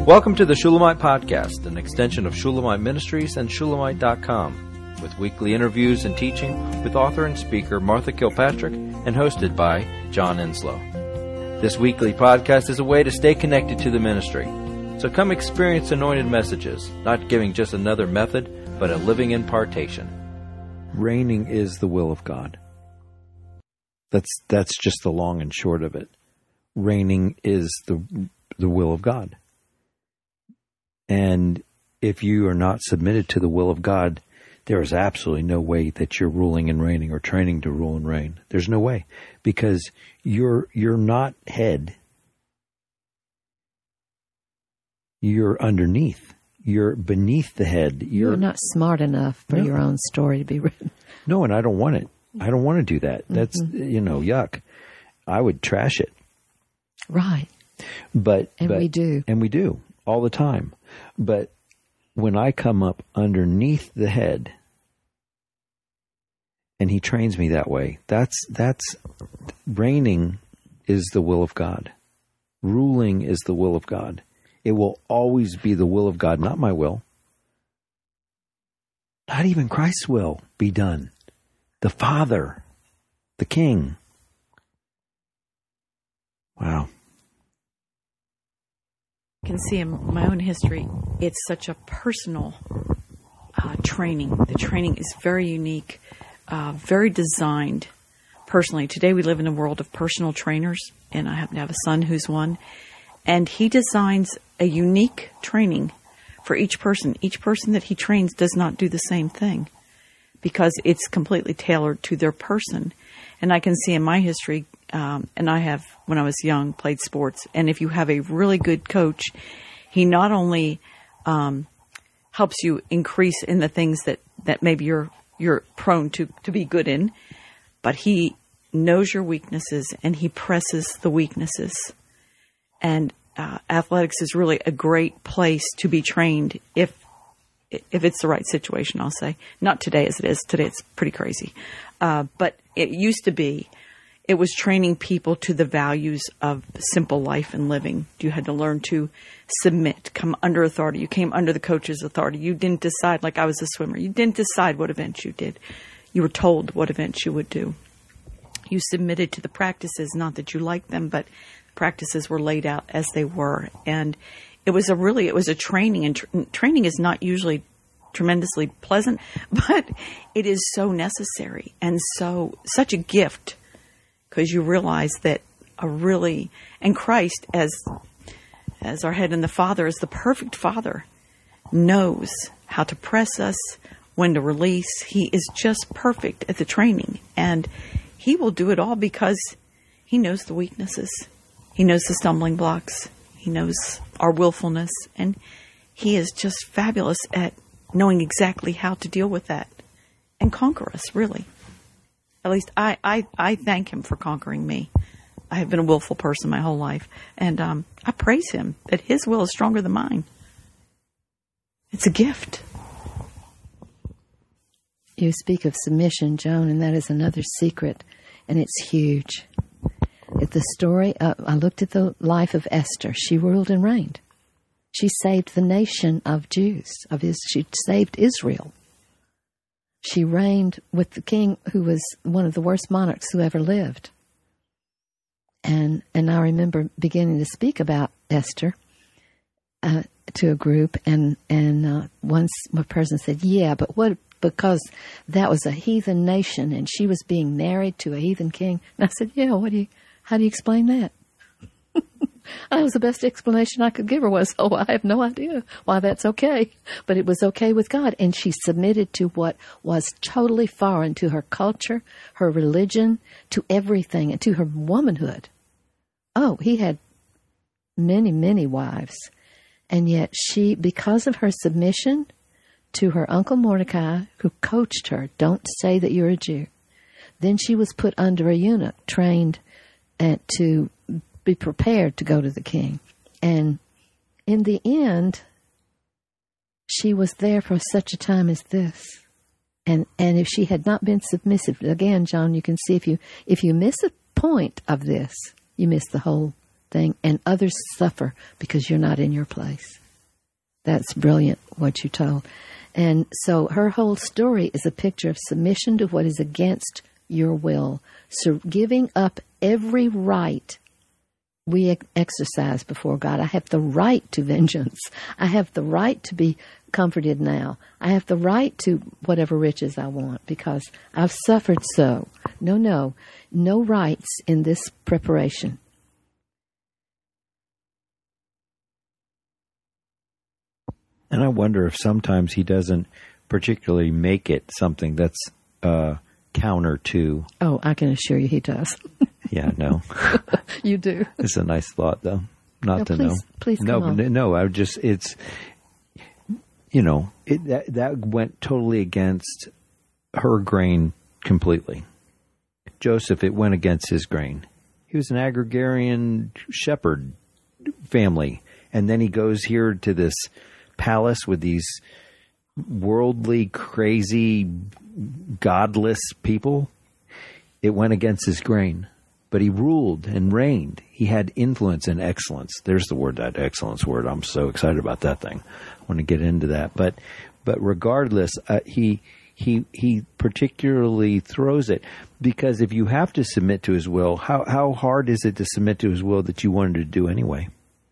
Welcome to the Shulamite Podcast, an extension of Shulamite Ministries and Shulamite.com, with weekly interviews and teaching with author and speaker Martha Kilpatrick and hosted by John Enslow. This weekly podcast is a way to stay connected to the ministry. So come experience anointed messages, not giving just another method, but a living impartation. Reigning is the will of God. That's just the long and short of it. Reigning is the will of God. And if you are not submitted to the will of God, there is absolutely no way that you're ruling and reigning or training to rule and reign. There's no way, because you're not head. You're underneath. You're beneath the head. You're not smart enough for your own story to be written. No, and I don't want it. I don't want to do that. That's, yuck. I would trash it. Right. But we do. And we do all the time. But when I come up underneath the head and he trains me that way, that's reigning is the will of God. Ruling is the will of God. It will always be the will of God, not my will. Not even Christ's will be done. The Father, the King. Wow. I can see in my own history, it's such a personal training. The training is very unique, very designed personally. Today we live in a world of personal trainers, and I happen to have a son who's one. And he designs a unique training for each person. Each person that he trains does not do the same thing because it's completely tailored to their person. And I can see in my history, and I have, when I was young, played sports. And if you have a really good coach, he not only helps you increase in the things that maybe you're prone to be good in, but he knows your weaknesses and he presses the weaknesses. And athletics is really a great place to be trained if it's the right situation, I'll say. Not today as it is. Today it's pretty crazy. But it used to be, it was training people to the values of simple life and living. You had to learn to submit, come under authority. You came under the coach's authority. You didn't decide, like I was a swimmer. You didn't decide what events you did. You were told what events you would do. You submitted to the practices, not that you liked them, but practices were laid out as they were. And it was a training, and training is not usually tremendously pleasant, but it is so necessary and such a gift, because you realize that and Christ as our head and the Father, as the perfect Father, knows how to press us, when to release. He is just perfect at the training, and he will do it all because he knows the weaknesses. He knows the stumbling blocks. He knows our willfulness, and he is just fabulous at knowing exactly how to deal with that and conquer us, really. At least I thank him for conquering me. I have been a willful person my whole life, and I praise him that his will is stronger than mine. It's a gift. You speak of submission, Joan, and that is another secret, and it's huge. The story, I looked at the life of Esther. She ruled and reigned. She saved the nation of Jews. She saved Israel. She reigned with the king who was one of the worst monarchs who ever lived. And I remember beginning to speak about Esther to a group, and once one person said, "Yeah, but what? Because that was a heathen nation, and she was being married to a heathen king." And I said, "Yeah, how do you explain that?" That was the best explanation I could give her was, I have no idea why that's okay. But it was okay with God. And she submitted to what was totally foreign to her culture, her religion, to everything, and to her womanhood. Oh, he had many, many wives. And yet she, because of her submission to her uncle Mordecai, who coached her, don't say that you're a Jew. Then she was put under a eunuch, trained to be prepared to go to the king. And in the end, she was there for such a time as this. And if she had not been submissive, again, John, you can see if you miss a point of this, you miss the whole thing, and others suffer because you're not in your place. That's brilliant, what you told. And so her whole story is a picture of submission to what is against your will. So giving up every right we exercise before God. I have the right to vengeance. I have the right to be comforted now. I have the right to whatever riches I want because I've suffered so. No rights in this preparation. And I wonder if sometimes he doesn't particularly make it something that's counter to. Oh, I can assure you he does. Yeah, no. You do. It's a nice thought, though. Please come on. No, I just, it's, that went totally against her grain completely. Joseph, it went against his grain. He was an agrarian shepherd family. And then he goes here to this palace with these worldly, crazy, godless people. It went against his grain, but he ruled and reigned. He had influence and excellence. There's the word, that excellence word. I'm so excited about that thing. I want to get into that. But regardless, he particularly throws it because if you have to submit to his will, how hard is it to submit to his will that you wanted to do anyway?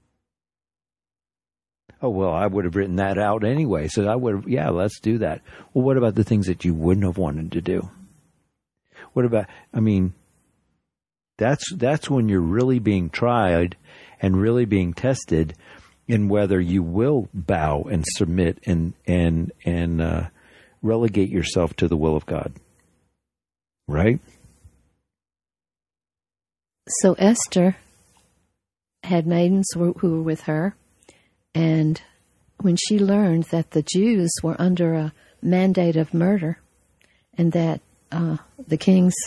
Oh, well, I would have written that out anyway. So I would have, yeah, let's do that. Well, what about the things that you wouldn't have wanted to do? What about, that's when you're really being tried and really being tested in whether you will bow and submit and relegate yourself to the will of God. Right? So Esther had maidens who were with her. And when she learned that the Jews were under a mandate of murder and that the king's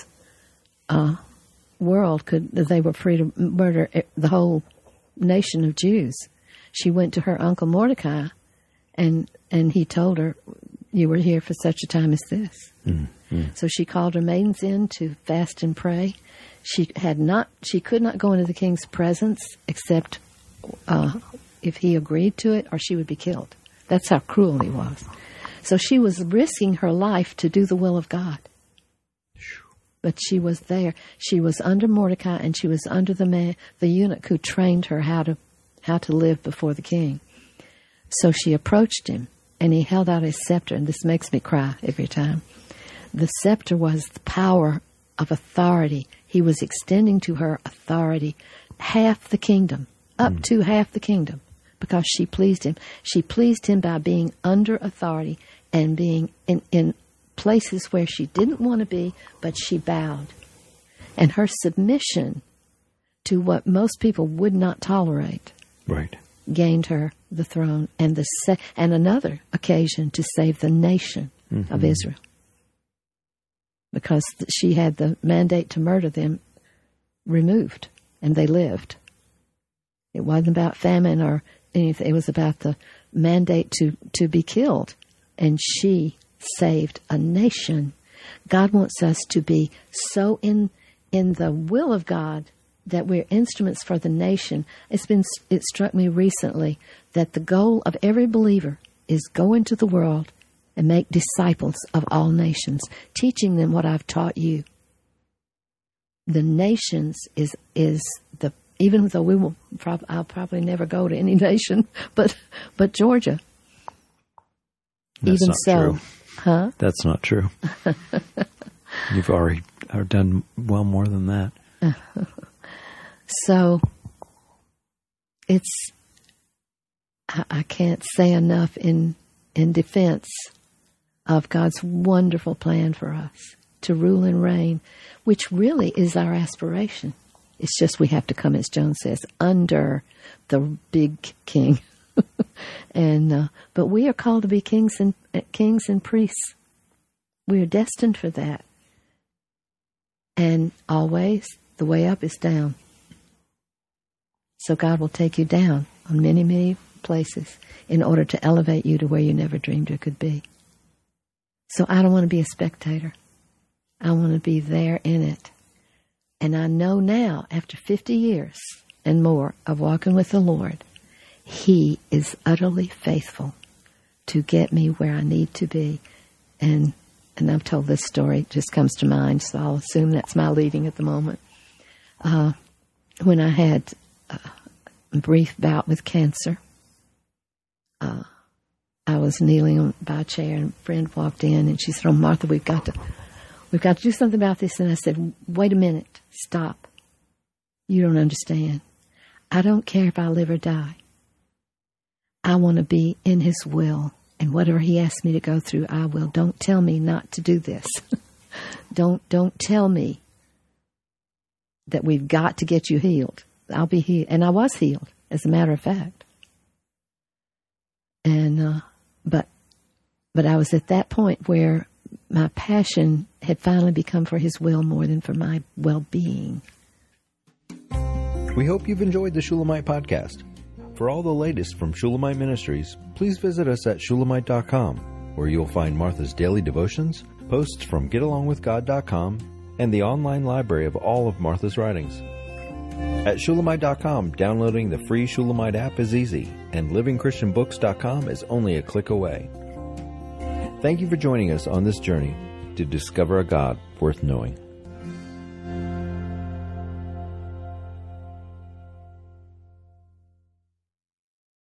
world they were free to murder the whole nation of Jews, she went to her uncle Mordecai and he told her, you were here for such a time as this. Mm-hmm. So she called her maidens in to fast and pray. She could not go into the king's presence except if he agreed to it, or she would be killed. That's how cruel he was. So she was risking her life to do the will of God. But she was there. She was under Mordecai, and she was under the eunuch who trained her how to live before the king. So she approached him, and he held out his scepter, and this makes me cry every time. The scepter was the power of authority. He was extending to her authority, half the kingdom, up to half the kingdom. Because she pleased him. She pleased him by being under authority and being in places where she didn't want to be, but she bowed. And her submission to what most people would not tolerate gained her the throne and another occasion to save the nation of Israel. Because she had the mandate to murder them removed, and they lived. It wasn't about famine or anything. It was about the mandate to be killed. And she saved a nation. God wants us to be so in the will of God that we're instruments for the nation. It struck me recently that the goal of every believer is go into the world and make disciples of all nations, teaching them what I've taught you. The nations is the, even though I'll probably never go to any nation, but Georgia. That's even not so, true. Huh? That's not true. You've already done well more than that. So I can't say enough in defense of God's wonderful plan for us to rule and reign, which really is our aspiration. It's just we have to come, as Joan says, under the big king. But we are called to be kings and priests. We are destined for that. And always the way up is down. So God will take you down on many, many places in order to elevate you to where you never dreamed you could be. So I don't want to be a spectator. I want to be there in it. And I know now, after 50 years, and more of walking with the Lord, He is utterly faithful to get me where I need to be. And I've told this story, it just comes to mind, so I'll assume that's my leading at the moment. When I had a brief bout with cancer, I was kneeling by a chair, and a friend walked in, and she said, "Oh, Martha, we've got to do something about this." And I said, "Wait a minute, stop. You don't understand. I don't care if I live or die. I want to be in His will, and whatever He asks me to go through, I will. Don't tell me not to do this. Don't tell me that we've got to get you healed. I'll be healed." And I was healed, as a matter of fact. And but I was at that point where my passion had finally become for His will more than for my well-being. We hope you've enjoyed the Shulamite podcast. For all the latest from Shulamite Ministries, please visit us at shulamite.com, where you'll find Martha's daily devotions, posts from getalongwithgod.com, and the online library of all of Martha's writings. At Shulamite.com, downloading the free Shulamite app is easy, and livingchristianbooks.com is only a click away. Thank you for joining us on this journey to discover a God worth knowing.